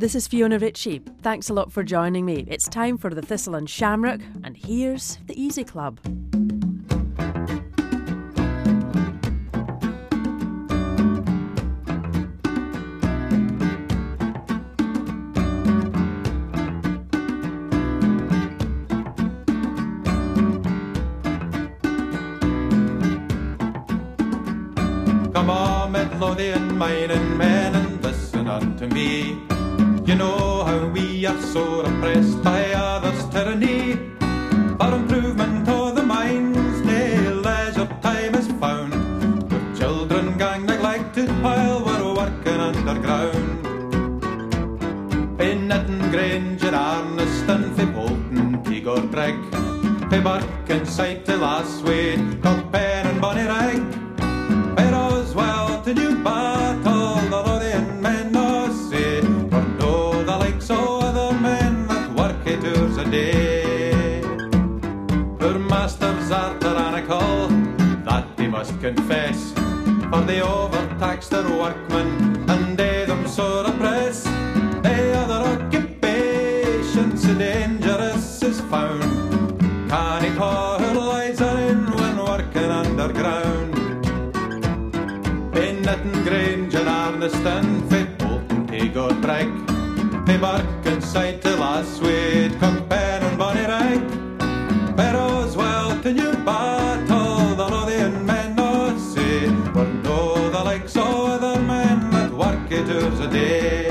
This is Fiona Ritchie. Thanks a lot for joining me. It's time for the Thistle and Shamrock, and here's the Easy Club. Come on, Midlothian mining men, and listen unto me. You know how we are so oppressed by others' tyranny. For improvement of the mines, nae leisure time is found. With children gang neglected while we're working underground. In Nitton Grange, in Arniston, fi Bolton, Tegor Brigg, fi Burke and Sight to Lasswade, Cockpen and Bonnyrigg. Where Oswell to New Battle, the Lothian men no say, for no the likes of other men that work 8 hours a day. Poor masters are tyrannical, that they must confess, for they overtax their workmen and they them sore oppress. They other occupations so dangerous is found. Canny call her lies are in when working underground. Nitton Grange and Arniston, fi Bolton, Tegor Brigg, fi Burke and Sight to Lasswade, Cockpen and Bonnyrigg. Where Oswell to New Battle, the Lothian men no say, for no the likes of other men that work 8 hours a day.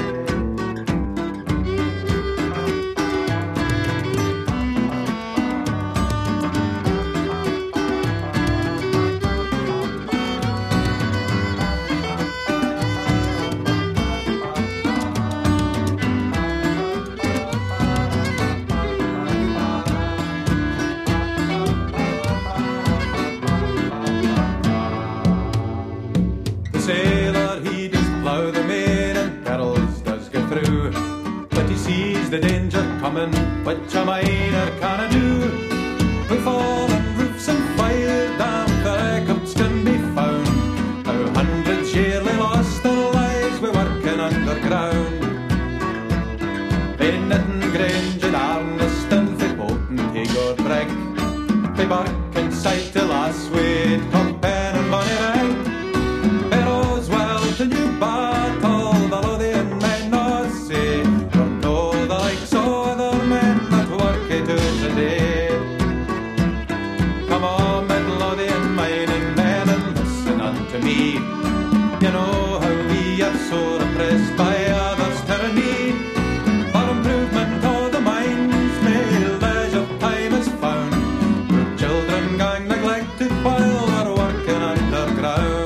Sailor, he does plough the main and perils does go through, but he sees the danger coming, which a miner canna do. With fallen roofs and fire damp, the records can be found, how hundreds yearly lost their lives wi' working underground. In Nitton Grange and Arniston, fi Bolton, Tegor Brigg, fi Burke and Sight to Lasswade, Cockpen and Bonnyrigg. To New Battle, the Lothian men no say, for no the likes of other men that work 8 hours a day. Come on, Midlothian mining men, and listen unto me. You know how we are so oppressed by others' tyranny. For improvement of the mines, nae leisure time is found. Where children gang neglected while we're working underground.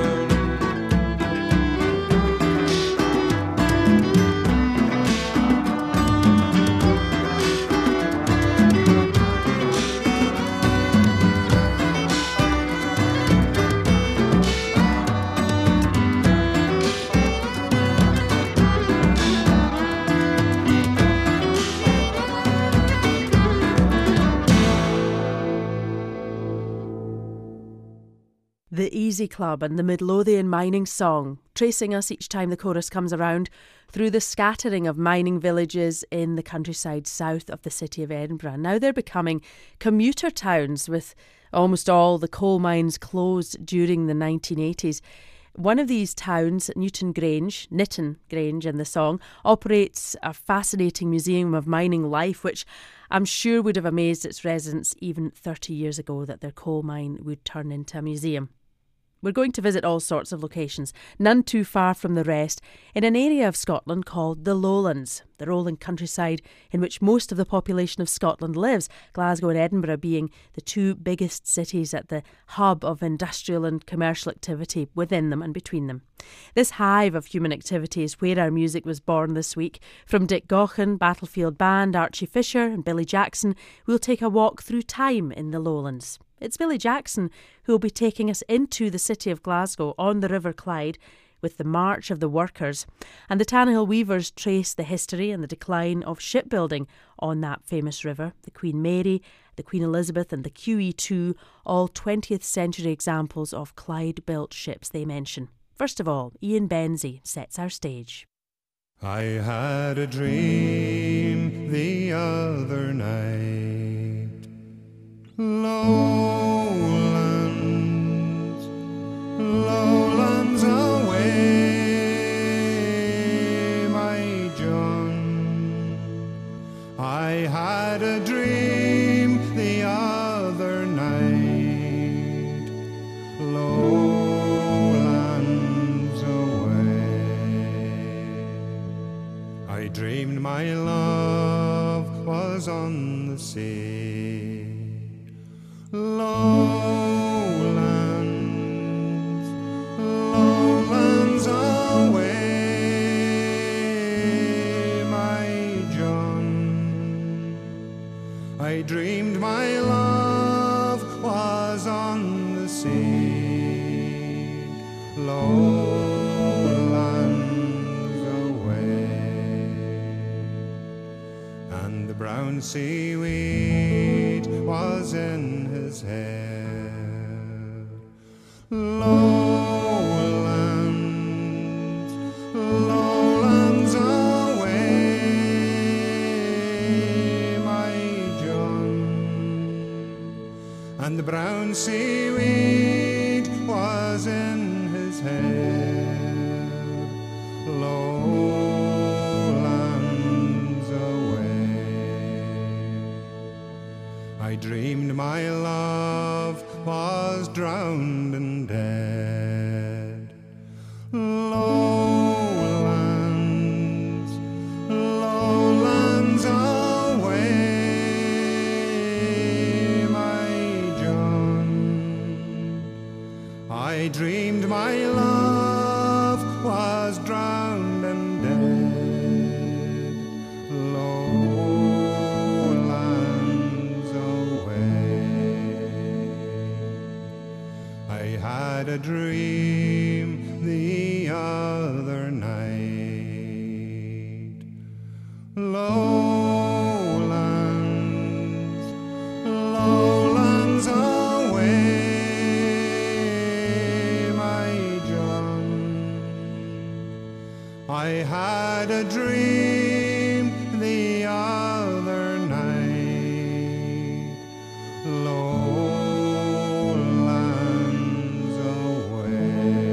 The Easy Club and the Midlothian mining song, tracing us each time the chorus comes around through the scattering of mining villages in the countryside south of the city of Edinburgh. Now they're becoming commuter towns, with almost all the coal mines closed during the 1980s. One of these towns, Nitton Grange in the song, operates a fascinating museum of mining life, which I'm sure would have amazed its residents even 30 years ago that their coal mine would turn into a museum. We're going to visit all sorts of locations, none too far from the rest, in an area of Scotland called the Lowlands, the rolling countryside in which most of the population of Scotland lives, Glasgow and Edinburgh being the two biggest cities at the hub of industrial and commercial activity within them and between them. This hive of human activity is where our music was born this week. From Dick Gaughan, Battlefield Band, Archie Fisher and Billy Jackson, we'll take a walk through time in the Lowlands. It's Billy Jackson who will be taking us into the city of Glasgow on the River Clyde with the March of the Workers. And the Tannahill Weavers trace the history and the decline of shipbuilding on that famous river. The Queen Mary, the Queen Elizabeth and the QE2, all 20th century examples of Clyde-built ships they mention. First of all, Ian Benzie sets our stage. I had a dream the other night. Lowlands, lowlands away, my John. I had a dream the other night. Lowlands away. I dreamed my love was on the sea. Lowlands, lowlands away, my John. I dreamed my love was on the sea. Lowlands away, and the brown seaweed was in his hair. Lowlands, lowlands away, my John. And the brown seaweed was in his hair. Lowlands away. I dreamed my love was drowned and dead. Lowlands, lowlands away, my John. I dreamed my love was drowned and dead. Lowlands away. I had a dream the other night. Lowlands, lowlands away, my John. I had a dream the other night. Lowlands away.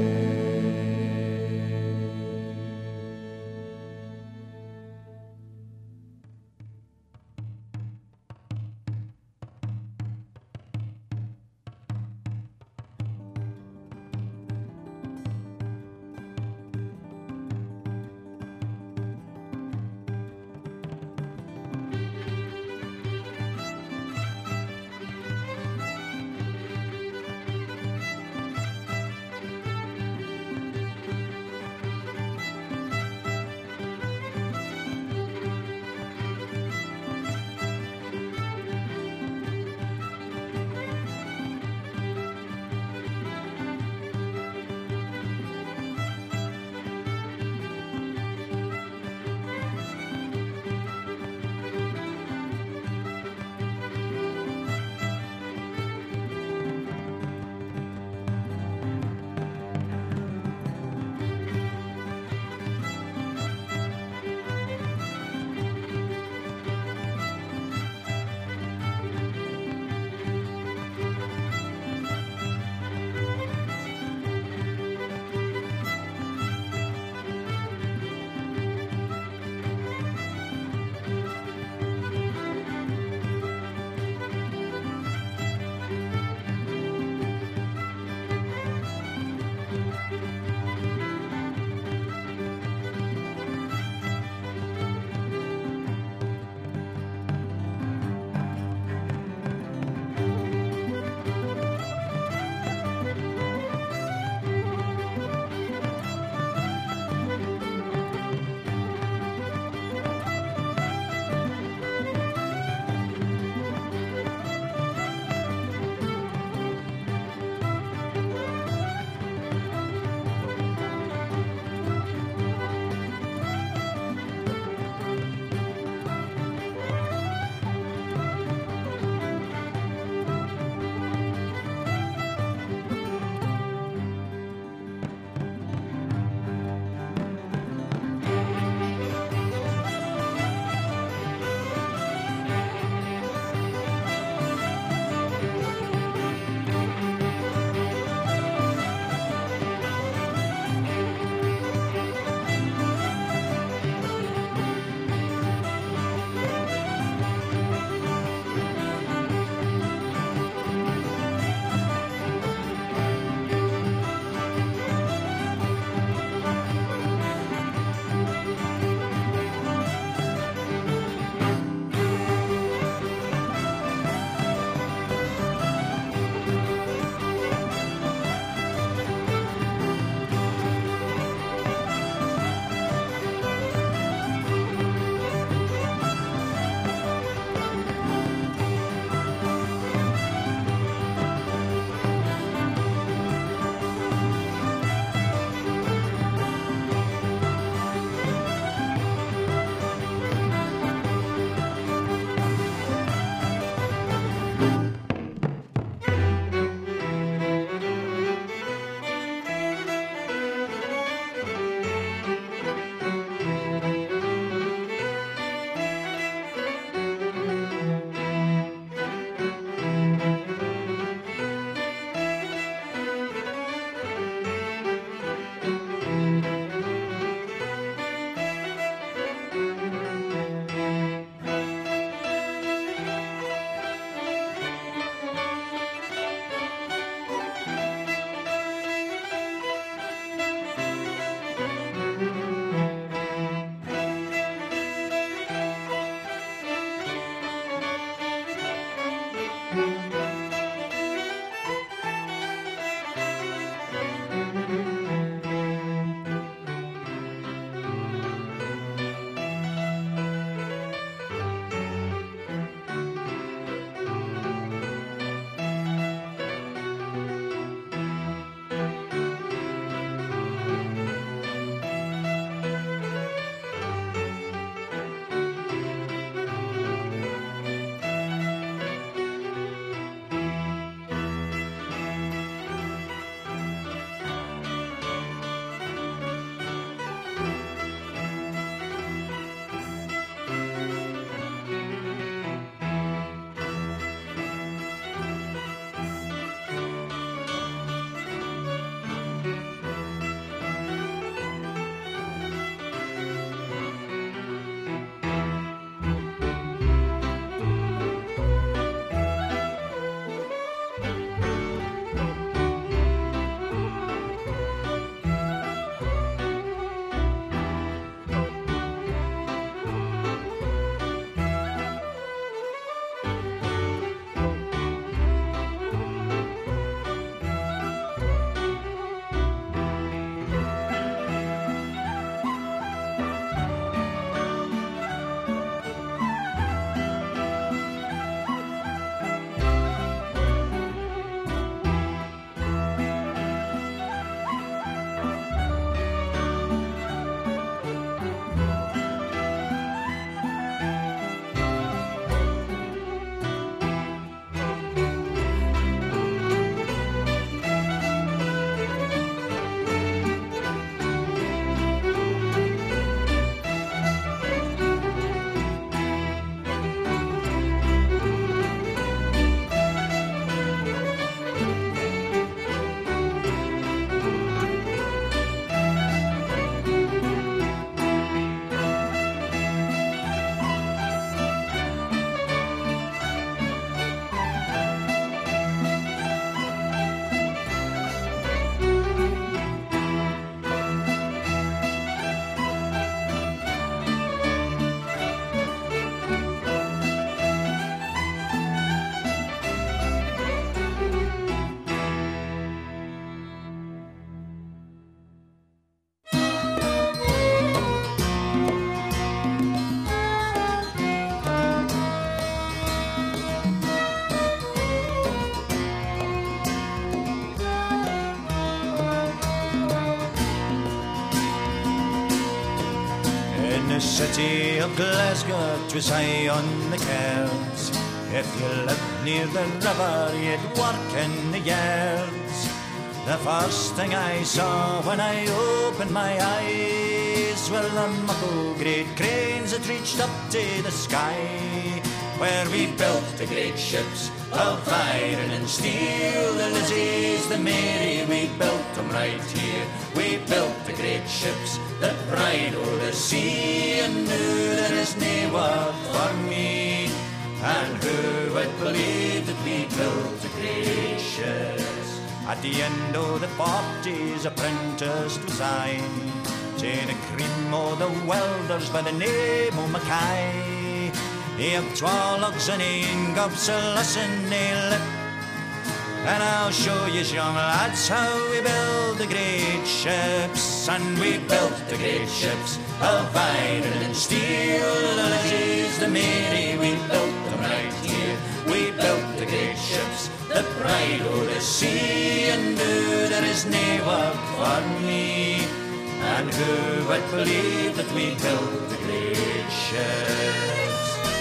In the city of Glasgow, 'twas high on the cards. If you lived near the river, you'd work in the yards. The first thing I saw when I opened my eyes were the muckle great cranes that reached up to the sky, where we built the great ships of iron and steel. The Lizzies, the Mary, we built them right here. We built the great ships that pride o'er the sea, and knew there is nae work for me. And who would believe that we built the great ships? At the end of the 40s, apprentice was I to the cream o' the welders by the name o' Mackay. He have 12 lugs and 1 gobs a lesson they lip. And I'll show you young lads how we build the great ships. And we built the great ships of iron and steel. The Lizzies, the Mary, we built them right here. We built the great ships that pride o'er the sea, and knew there is nae work for me. And who would believe that we built the great ships?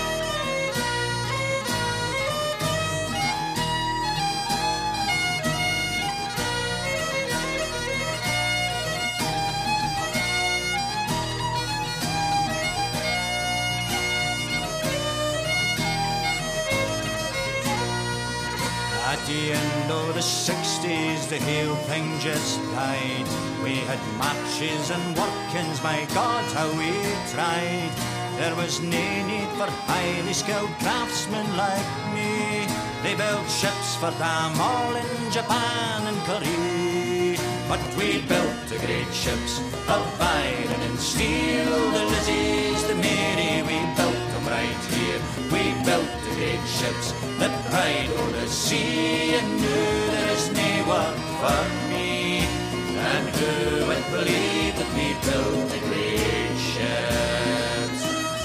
At the end of the 60s, the whole thing just died. We had matches and workings, my God, how we tried. There was no need for highly skilled craftsmen like me. They built ships for them all in Japan and Korea. But we built the great ships of iron and steel. The Lizzies, the Mary, we built them right here. We built the great ships that pride o'er the sea, and knew there is nae work for me. And who would believe that we built the great ships?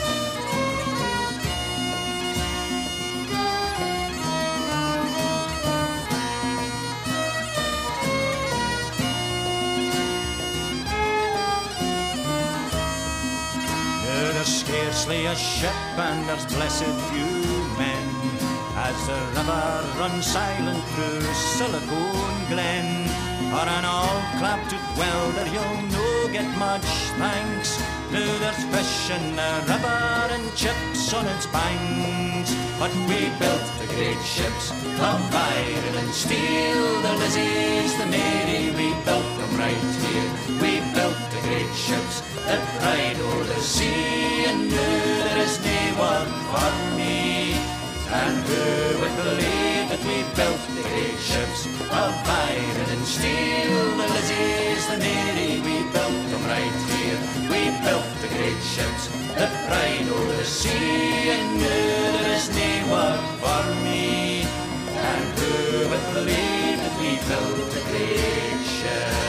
There's scarcely a ship and there's blessed few men, as the river runs silent through Silicone Glen. For an old clap-toot welder you'll no get much thanks. Now there's fish in the river and chips on its banks. But we built the great ships of iron and steel. The Lizzies, the Mary, we built them right here. We built the great ships that pride o'er the sea, and knew there is nae work for me. And who would believe that we built the great ships of iron and steel? The Lizzies, the Mary, we built them right here. We built the great ships that pride o'er the sea, and knew there is nae work for me. And who would believe that we built the great ships?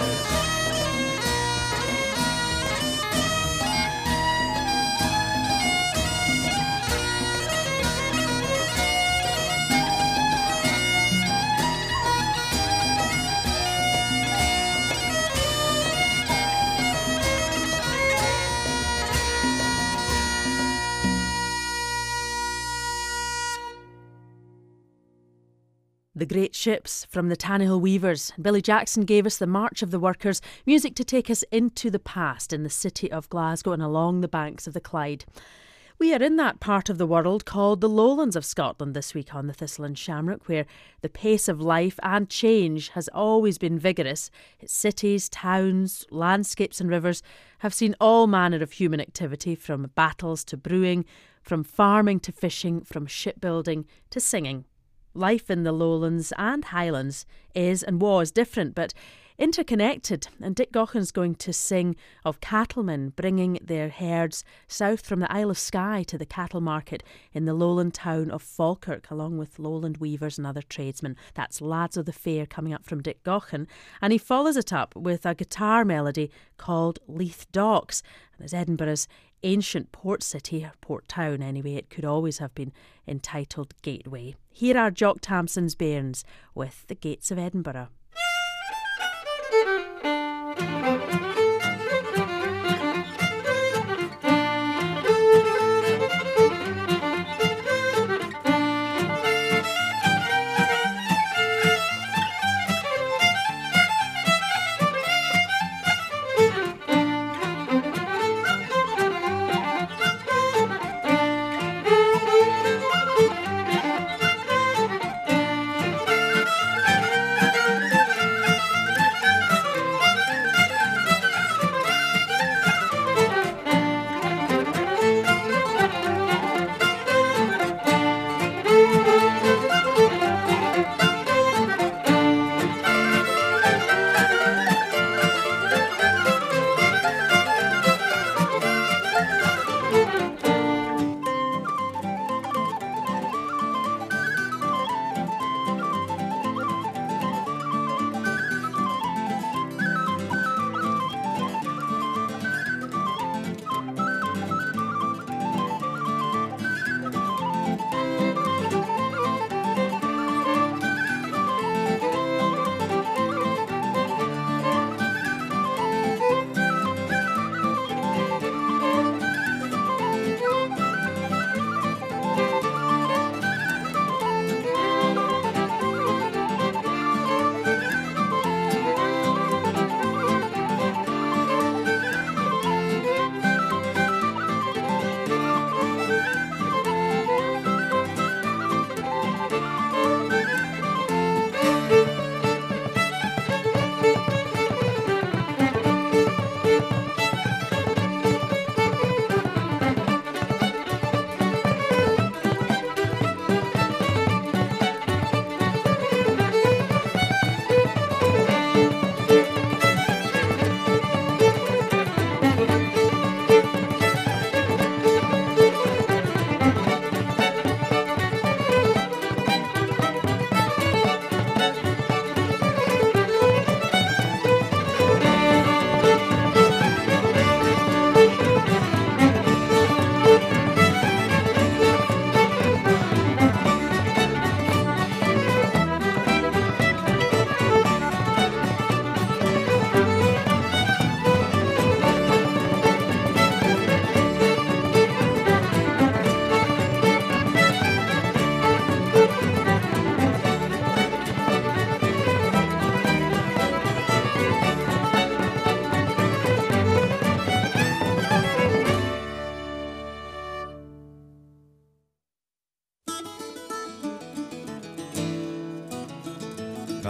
The Great Ships from the Tannahill Weavers. Billy Jackson gave us the March of the Workers, music to take us into the past in the city of Glasgow and along the banks of the Clyde. We are in that part of the world called the Lowlands of Scotland this week on the Thistle and Shamrock, where the pace of life and change has always been vigorous. Its cities, towns, landscapes and rivers have seen all manner of human activity, from battles to brewing, from farming to fishing, from shipbuilding to singing. Life in the Lowlands and Highlands is and was different but interconnected, and Dick Gaughan's going to sing of cattlemen bringing their herds south from the Isle of Skye to the cattle market in the lowland town of Falkirk, along with lowland weavers and other tradesmen. That's Lads o' the Fair coming up from Dick Gaughan, and he follows it up with a guitar melody called Leith Docks. And as Edinburgh's ancient port city, or port town anyway, it could always have been entitled Gateway. Here are Jock Tamson's bairns with The Gates of Edinburgh.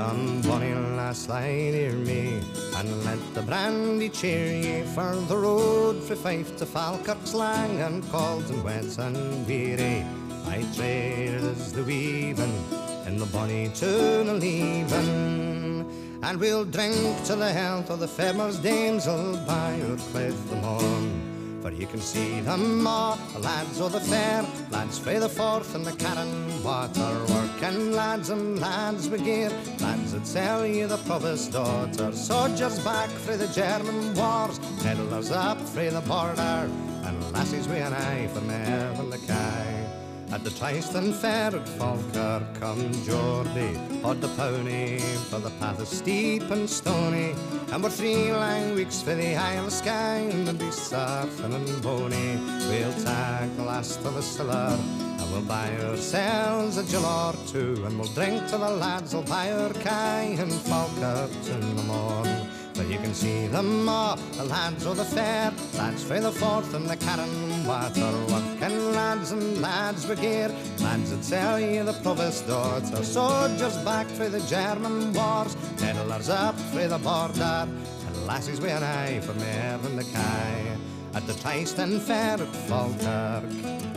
Come, bonny lass, lie near me, and let the brandy cheer ye, for the road frae Fife to Falkirk's lang, and cold and wet and weary. I trade as the weaving in the bonny tune of leaving, and we'll drink to the health of the farmer's damsel by our cliff the morn. For you can see them all, the lads o' the fair, lads frae the Forth and the Carron water, working lads and lads wi' gear, lads that sell you the provost daughter, soldiers back frae the German wars, pedlars up frae the border, and lassies wi' an eye for Merv and the Kye. At the Tyston Fair at Falkirk come Geordie on the pony, for the path is steep and stony, and we're 3 lang weeks for the Isle of Skye, and the beasts are thin and bony. We'll tag the last of the siller, and we'll buy ourselves a gill or two, and we'll drink to the lads who'll buy our Kye in Falkirk in the morn. But you can see them all, the lads o' the fair, lads frae the Forth and the Carron water, working lads and lads wi' gear, lads that sell you the provost daughter, soldiers back frae the German wars, pedlars up frae the border, and lassies wi' an eye for Merv and the Kye at the Tyston Fair at Falkirk.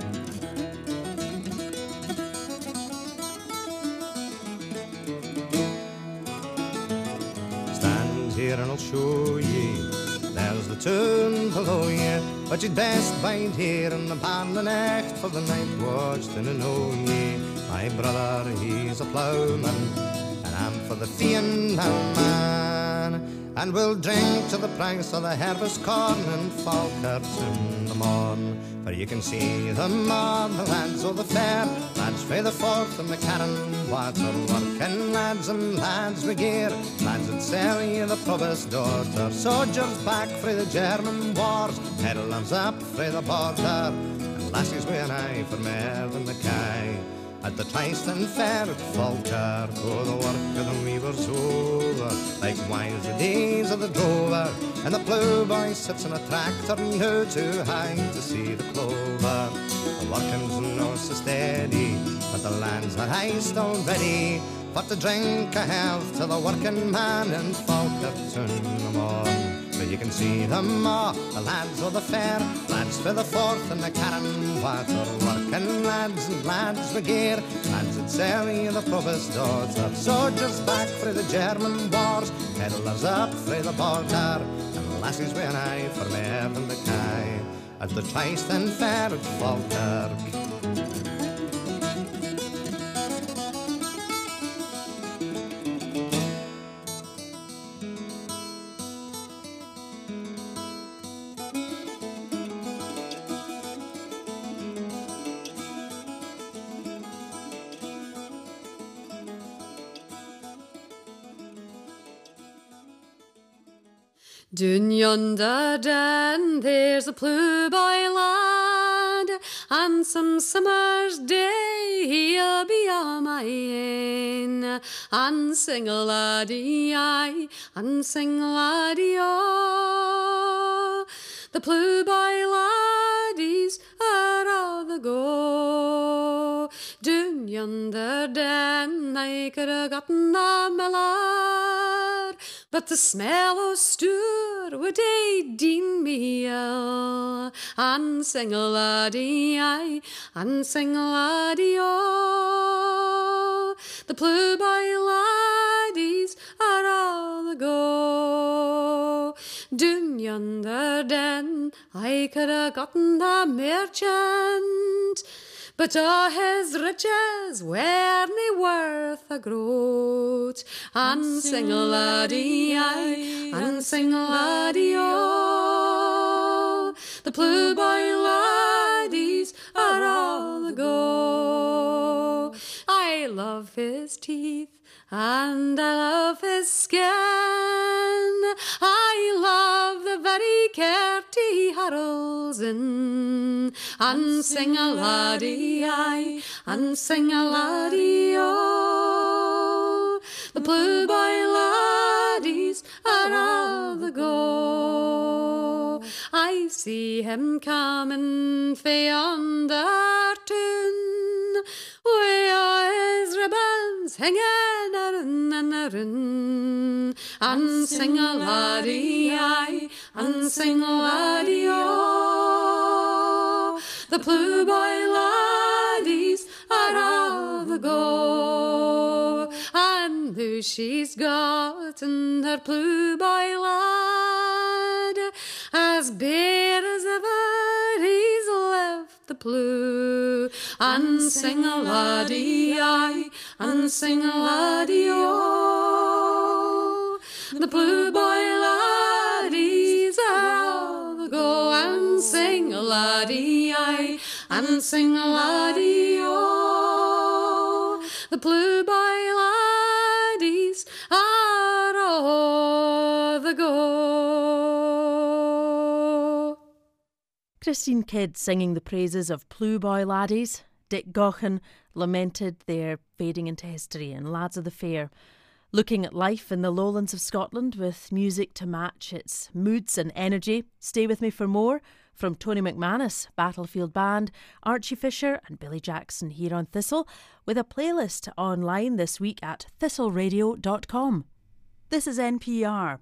Here and I'll show ye, there's the tune below ye, but you'd best bide here in the barn the necht, for the night watch dinna know ye. My brother, he's a ploughman, and I'm for the Fian man, and we'll drink to the price of the harvest corn in Falkirk in the morn. For you can see them all, the lads o' the fair, lads frae the Forth and the Carron water, working lads and lads wi' gear, lads that sell you the provost daughter, soldiers back frae the German wars, pedlars up frae the border, and lassies wi' an eye for Merv and the Kye at the Tyston Fair at Falkirk. Oh, the work of the weavers over, likewise the days of the drover, and the plough boy sits in a tractor no too high to see the clover. The working's no so steady, but the lands are iced already, for to drink a health to the working man in Falkirk in the morn. But you can see them all, the lads o' the fair, lads for the Forth and the Carron water, working lads and lads wi' gear, lads that sell you the provost daughter, soldiers back frae the German wars, pedlars up frae the border, and lassies wi' an eye for Merv and the Kye at the Tyston Fair at Falkirk. Doon yonder den, there's a plough boy lad, and some summer's day he'll be all my ain, and sing a laddie aye, and sing a laddie o. The plough boy laddies are all the go. Doon yonder den, I could have gotten a mallard, but the smell o' stour would ae deen me ill, and sing a laddie aye, and sing a laddie o. The plough boy laddies are all the go. Doon yonder den, I could have gotten a merchant, but all his riches were nae worth a groat, and sing a laddie aye, and sing a laddie o. The plough boy laddies are all the go. I love his teeth, and I love his skin, I love the very kirt he harrows in, and sing a laddie aye, and sing a laddie o. The plough boy laddies are all the go. I see him coming fae yonder tune, wi' a' his ribbons singing a run and a run, and sing a laddie-aye, and sing a laddie-o. The Blue Boy laddies are all the go, and who she's got in her Blue Boy lad, as bare as ever he's left the Blue, and sing a laddie-aye, and sing a laddie-o. The Blue Boy laddies are all the go, and sing a laddie-aye, and sing a laddie-o. The Blue Boy laddies are all the go. Christine Kidd singing the praises of Blue Boy laddies. Dick Gaughan lamented their fading into history, and Lads of the Fair, looking at life in the lowlands of Scotland with music to match its moods and energy. Stay with me for more from Tony McManus, Battlefield Band, Archie Fisher and Billy Jackson here on Thistle, with a playlist online this week at thistleradio.com. This is NPR.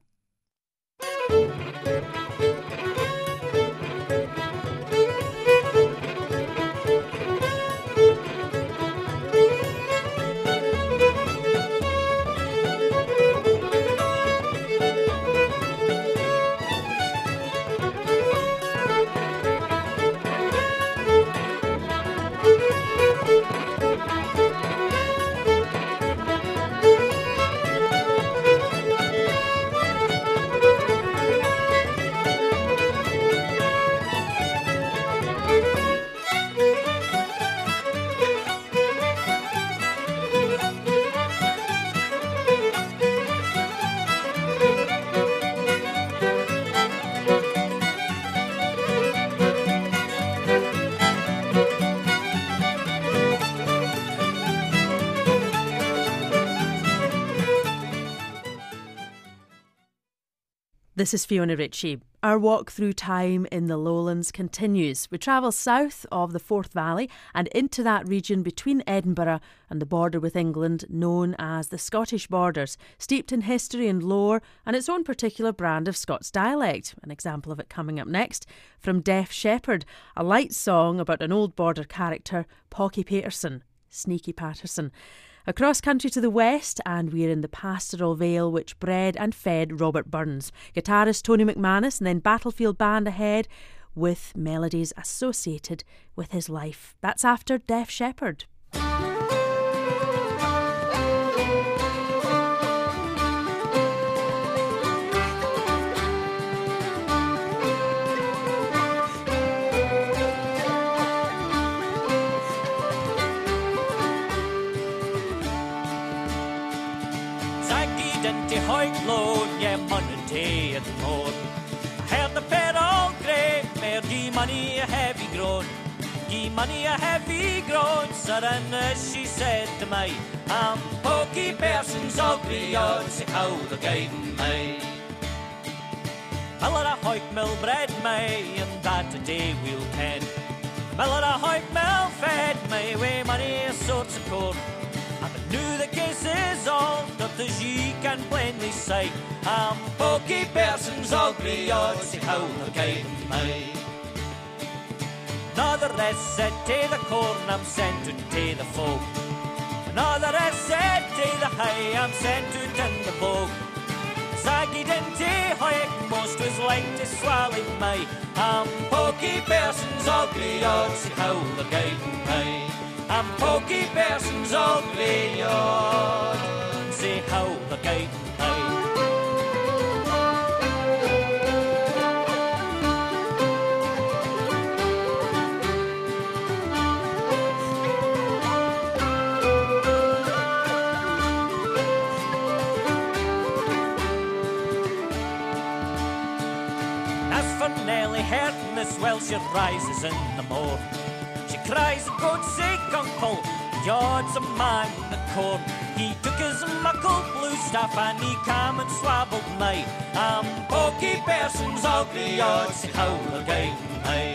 This is Fiona Ritchie. Our walk through time in the lowlands continues. We travel south of the Forth Valley and into that region between Edinburgh and the border with England known as the Scottish Borders, steeped in history and lore and its own particular brand of Scots dialect. An example of it coming up next from Deaf Shepherd, a light song about an old border character, Pocky Paterson, Sneaky Patterson. Across country to the west, and we're in the pastoral vale which bred and fed Robert Burns. Guitarist Tony McManus, and then Battlefield Band ahead with melodies associated with his life. That's after Deaf Shepherd. Load, yeah, Monday at the morn. I heard the pair all grey mare, gie money a heavy groan, gie money a heavy groan. Sir, and as she said to me, I'm Pocky Paterson's ugly yard, see how they're guiding me. Miller a hoik mill bred me, and that a day we'll ken. Miller a hoik mill fed me, with money a sorts of corn. I knew the case is all that as ye can plainly say, I'm Pocky Paterson's ugly yard, see how they're guiding me. Now the rest said to the corn, I'm sent to the folk. Now the rest said to the hay, I'm sent to in the bog. Saggy dinty hoik, most was like to swallow me. I'm Pocky Paterson's ugly yard, see how they're guiding me. I'm Pocky Paterson's ugly yard, see how the guiding me. As for Nellie Herton, as well she rises in the morn. She cries, God's sake, uncle, yard's a man in the corn. He took his muckle blue staff and he came and swabbled me. I'm Pocky Paterson's ugly yard, see how they're guiding me.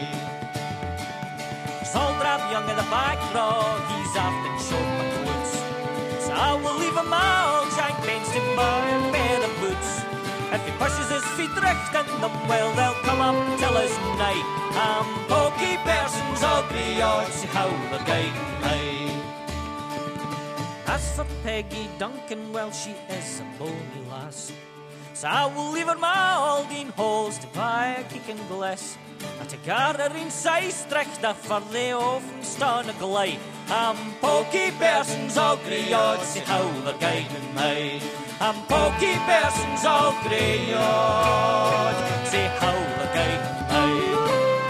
He's all drab young in the back row, he's often short my clothes. So I will leave him all Jack Baines to burn by the boots. If he pushes his feet recht in them, well, they'll come up till his night. Pokey persons all grey odds, how the guiding night. As for Peggy Duncan, well, she is a bonny lass, so I will leave her my Aldine holes to buy a kick and glass. And to gather in Seistrichta for the often stone a glide. Pokey persons all grey odds, see how they're guiding me. Pokey persons all grey odds, see how they're guiding me.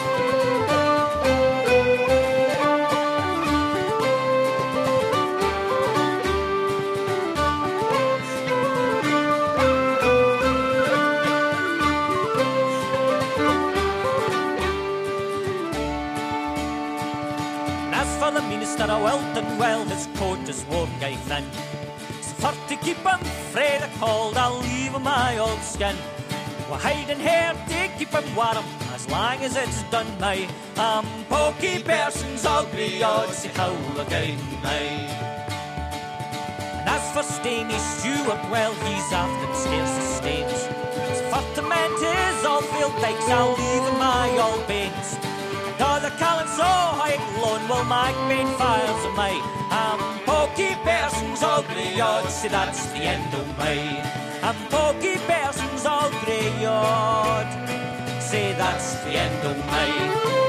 Minister of Welton, well, his coat is worn guy thin. So for to keep him frae the cold, I'll leave him my old skin. We're hiding here to keep him warm, as long as it's done me. Pokey persons all grey odds, see how they're guiding me. And as for Staney Stewart, well, he's often scarce as stains. So for to mend his old field dikes, I'll leave him my old banes. Though the Callan so high alone will make main fires of me. Pokey persons all grey odds, see that's the end of me. Pokey persons all grey odds, say that's the end of me.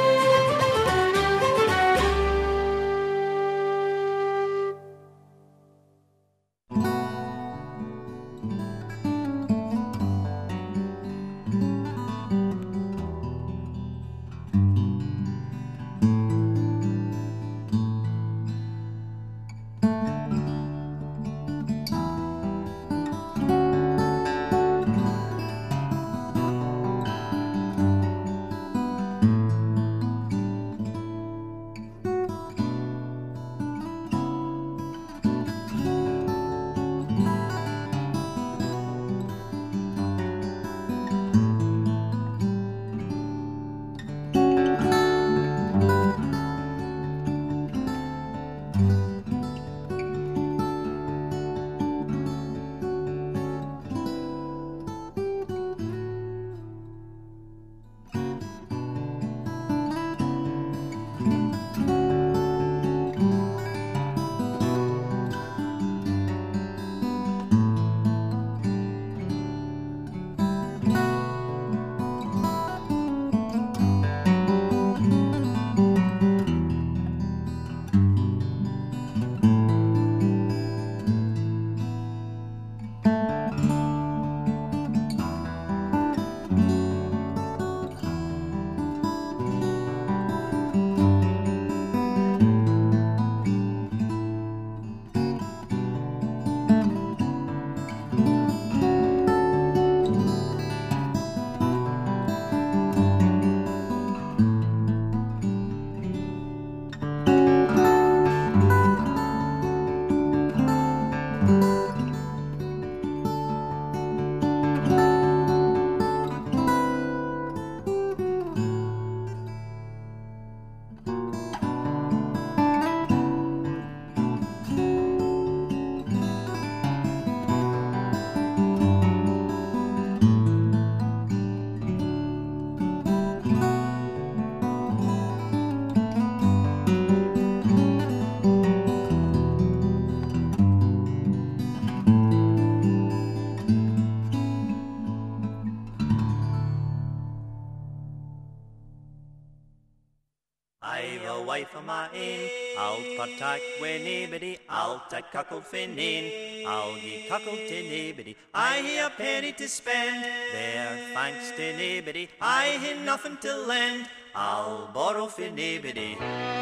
wife of my ain. I'll partake wi' naebody, I'll take cuckold fae nane. I'll gie cuckold to naebody, I hae a penny to spend. There, thanks to naebody, I hae nothing to lend. I'll borrow fae naebody.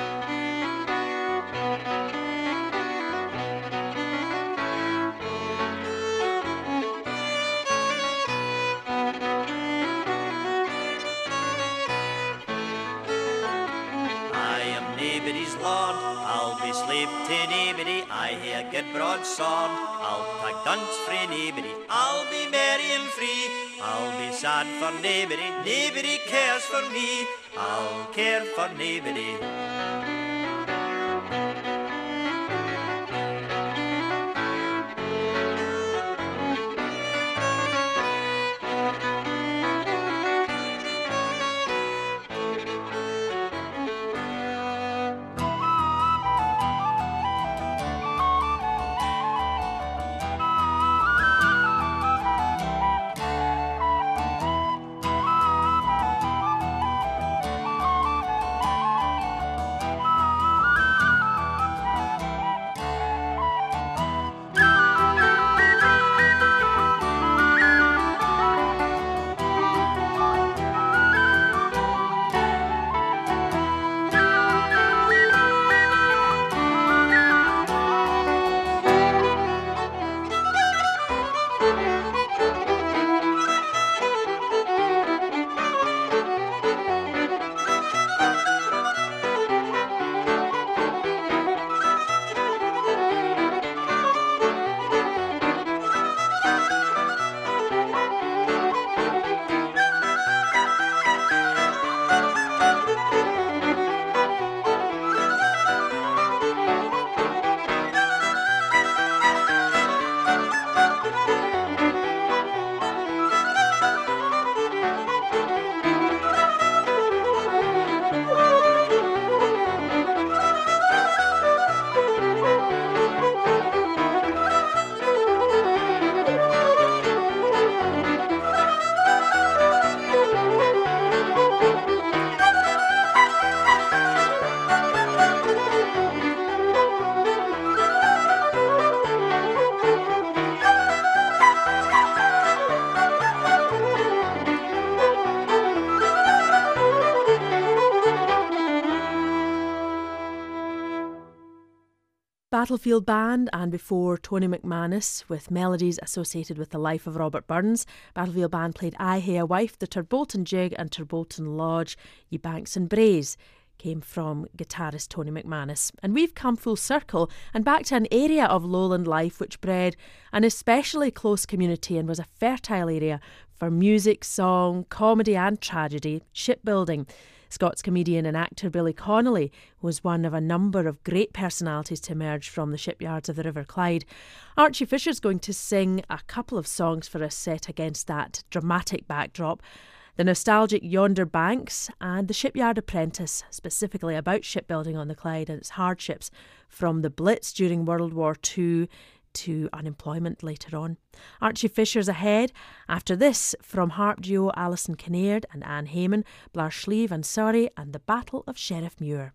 Lord, I'll be slave to naebody, I hae a good broadsword. I'll take dunce frae naebody, I'll be merry and free. I'll be sad for naebody, naebody cares for me. I'll care for naebody. Battlefield Band, and before Tony McManus with melodies associated with the life of Robert Burns. Battlefield Band played I Hae a Wife, the Turbolton Jig and Turbolton Lodge, Ye Banks and Braes came from guitarist Tony McManus. And we've come full circle and back to an area of lowland life which bred an especially close community and was a fertile area for music, song, comedy and tragedy, shipbuilding. Scots comedian and actor Billy Connolly was one of a number of great personalities to emerge from the shipyards of the River Clyde. Archie Fisher's going to sing a couple of songs for us set against that dramatic backdrop. The nostalgic Yonder Banks and The Shipyard Apprentice, specifically about shipbuilding on the Clyde and its hardships from the Blitz during World War II to unemployment later on. Archie Fisher's ahead. After this, from harp duo Alison Kinnaird and Anne Hayman, Blair Schlieve and Surrey and the Battle of Sheriff Muir.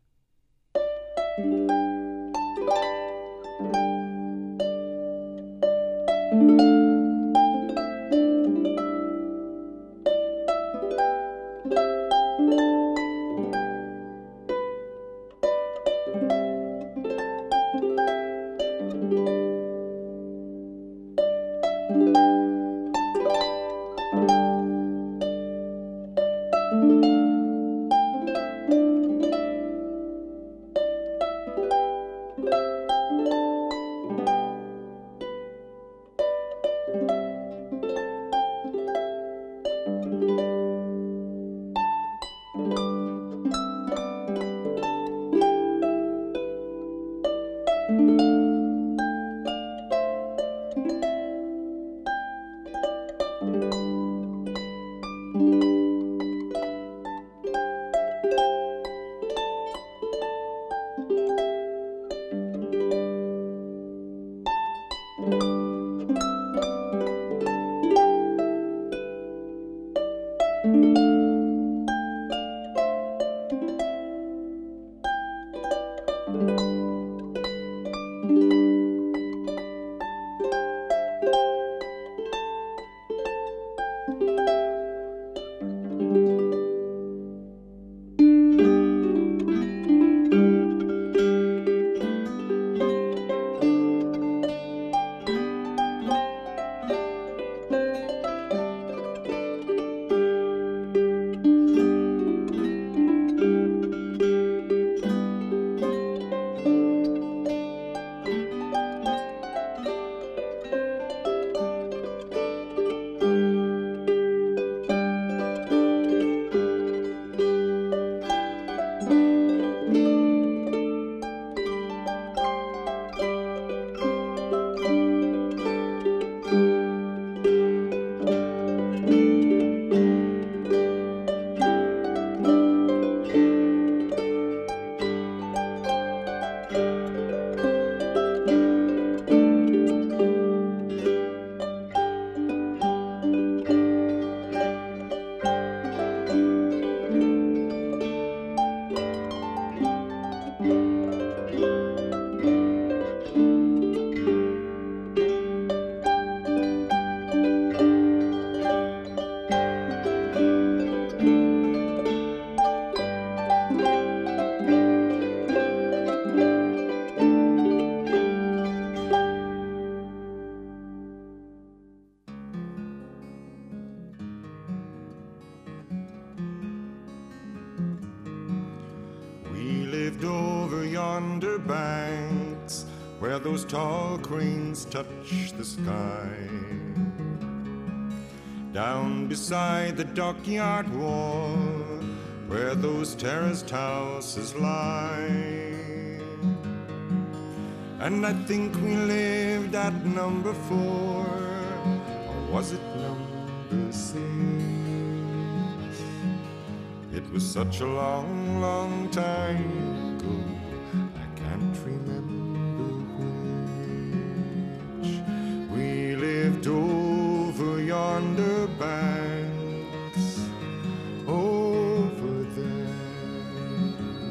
Those tall cranes touch the sky. Down beside the dockyard wall, where those terraced houses lie. And I think we lived at number 4, or was it number 6? It was such a long, long time ago, I can't remember. Over yonder banks, over there.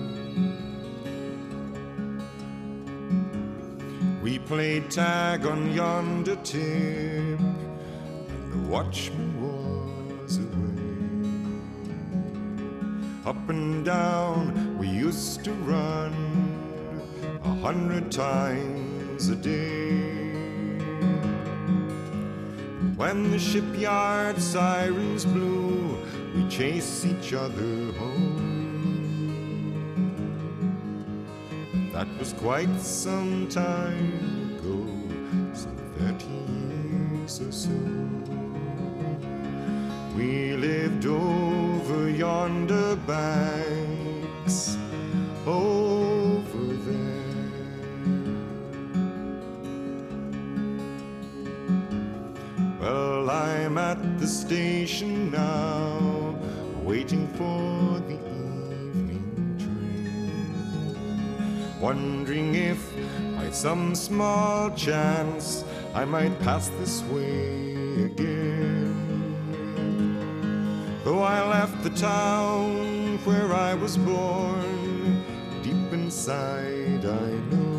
We played tag on yonder tip, and the watchman was away. Up and down we used to run, a 100 times a day. When the shipyard sirens blew, we chase each other home. That was quite some time ago, some 30 years or so. We lived over yonder banks, over there. Well, I'm at the station now, waiting for the evening train, wondering if by some small chance I might pass this way again. Though I left the town where I was born, deep inside I know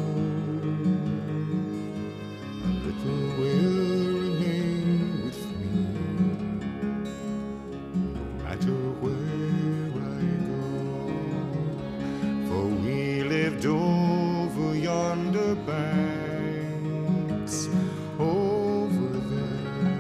a little will remain with me, no matter where I go. For we lived over yonder banks, over there.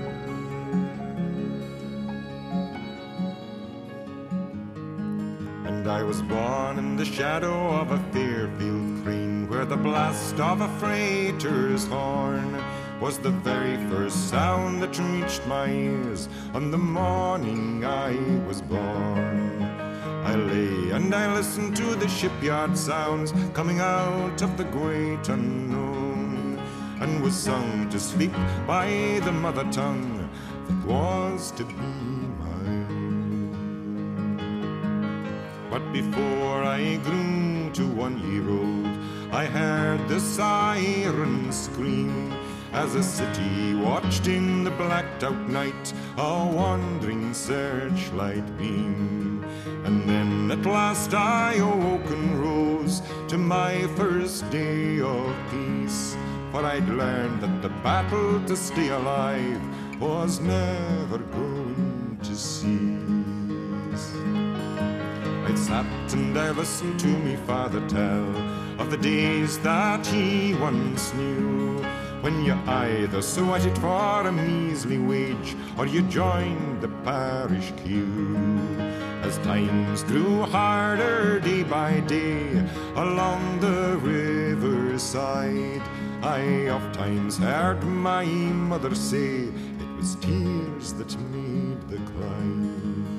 And I was born in the shadow of a Fairfield crane, where the blast of a freighter's horn was the very first sound that reached my ears on the morning I was born. I lay and I listened to the shipyard sounds coming out of the great unknown, and was sung to sleep by the mother tongue that was to be mine. But before I grew to 1 year old, I heard the siren scream as a city watched in the blacked out night a wandering searchlight beam. And then at last I awoke and rose to my first day of peace, for I'd learned that the battle to stay alive was never going to cease. I sat and I listened to me father tell of the days that he once knew, when you either sweated for a measly wage or you joined the parish queue. As times grew harder day by day along the riverside, I oft times heard my mother say it was tears that made the climb.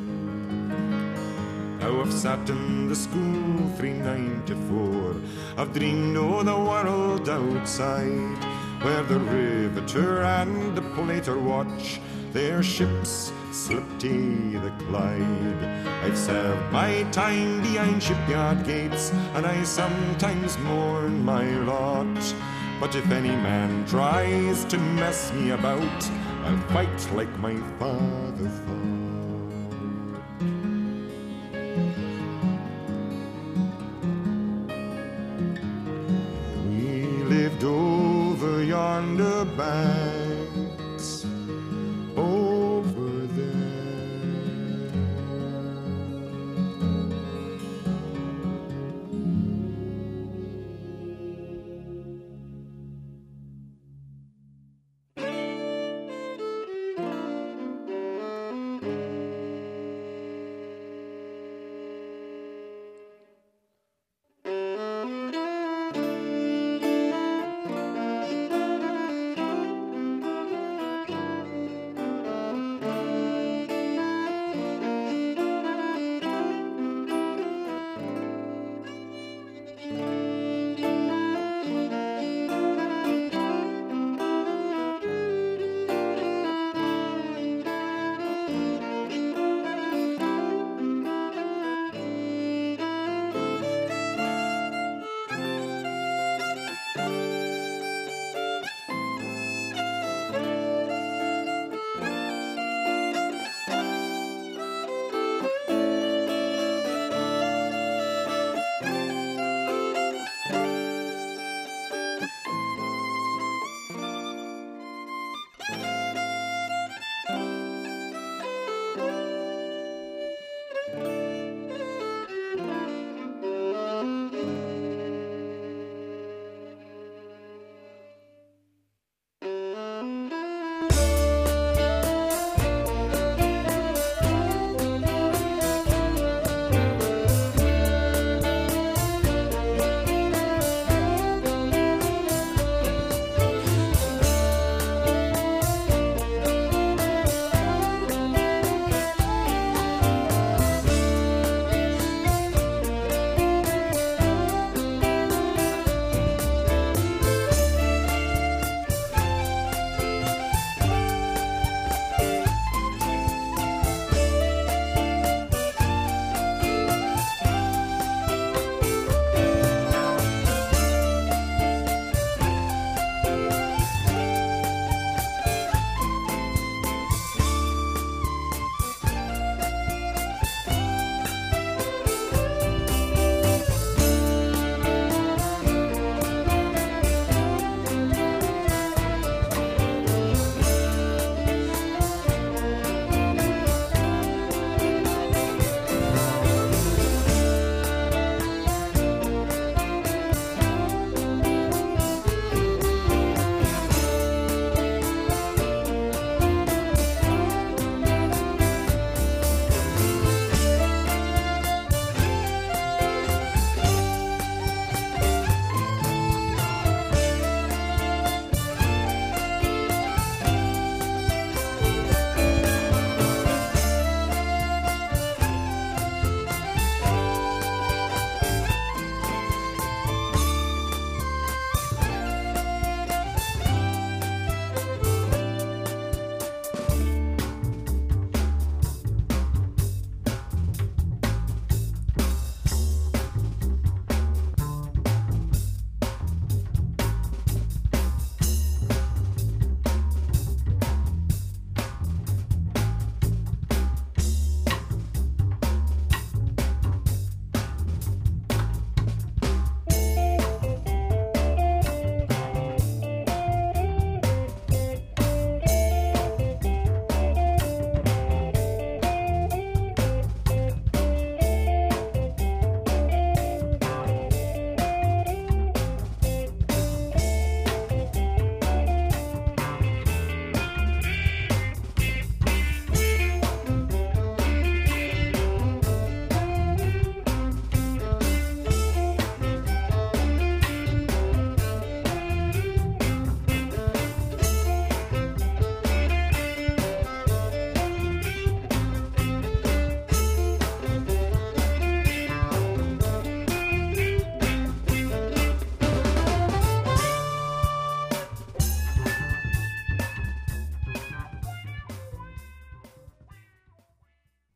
Now I've sat in the school 394, I've dreamed o' the world outside, where the riveter and the plater watch their ships slip to the Clyde. I've served my time behind shipyard gates, and I sometimes mourn my lot. But if any man tries to mess me about, I'll fight like my father fought. We lived over yonder banks, over there.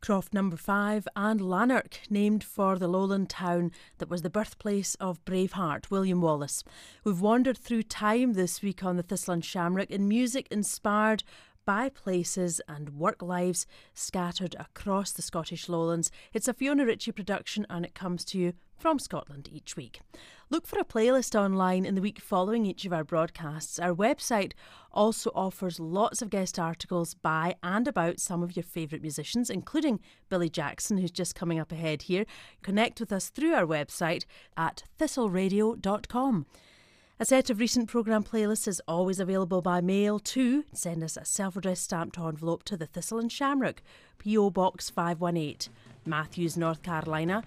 Croft number 5 and Lanark, named for the lowland town that was the birthplace of Braveheart, William Wallace. We've wandered through time this week on the Thistle and Shamrock in music inspired by places and work lives scattered across the Scottish lowlands. It's a Fiona Ritchie production and it comes to you from Scotland each week. Look for a playlist online in the week following each of our broadcasts. Our website also offers lots of guest articles by and about some of your favourite musicians, including Billy Jackson, who's just coming up ahead here. Connect with us through our website at thistleradio.com. A set of recent programme playlists is always available by mail too. Send us a self-addressed stamped envelope to the Thistle and Shamrock, P.O. Box 518, Matthews, North Carolina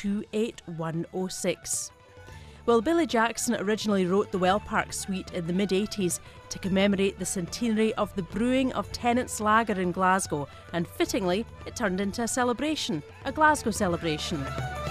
28106. Well, Billy Jackson originally wrote the Wellpark Suite in the mid-80s to commemorate the centenary of the brewing of Tennent's Lager in Glasgow, and fittingly, it turned into a celebration, a Glasgow celebration.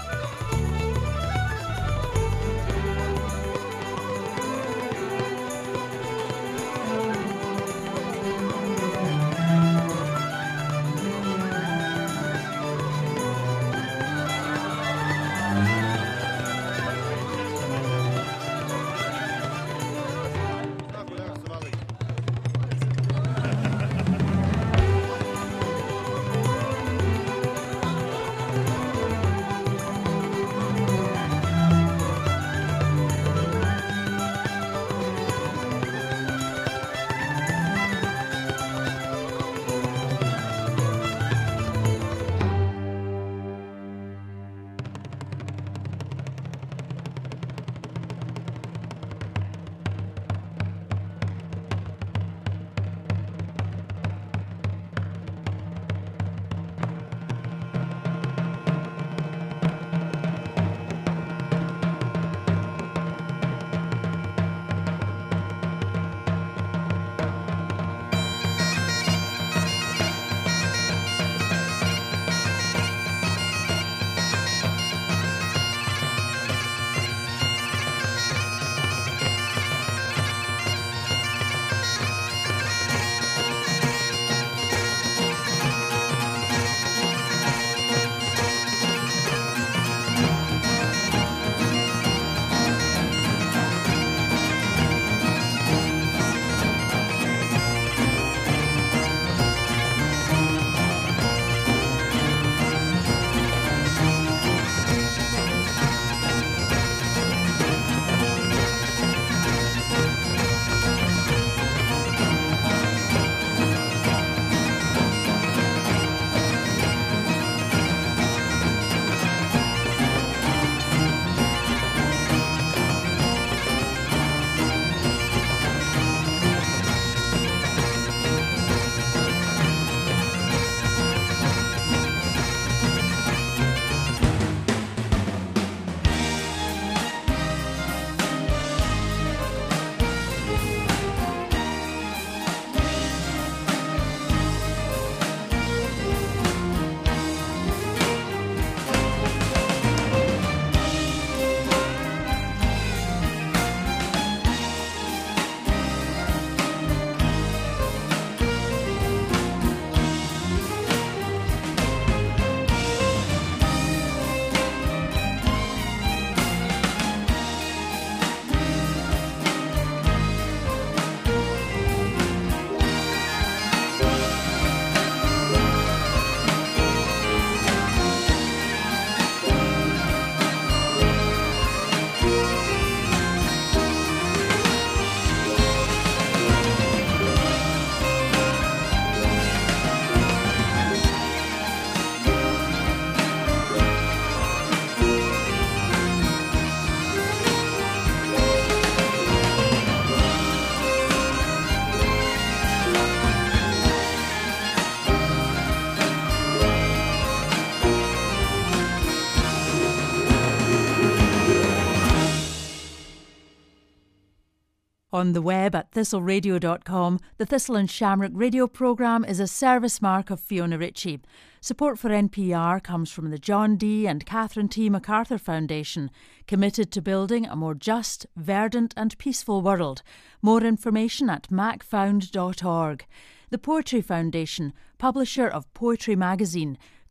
On the web at thistleradio.com, the Thistle and Shamrock radio programme is a service mark of Fiona Ritchie. Support for NPR comes from the John D. and Catherine T. MacArthur Foundation, committed to building a more just, verdant and peaceful world. More information at macfound.org. The Poetry Foundation, publisher of Poetry Magazine,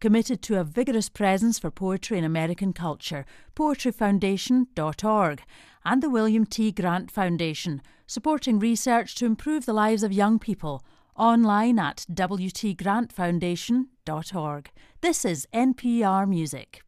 committed to a vigorous presence for poetry in American culture, poetryfoundation.org, and the William T. Grant Foundation, supporting research to improve the lives of young people, online at wtgrantfoundation.org. This is NPR Music.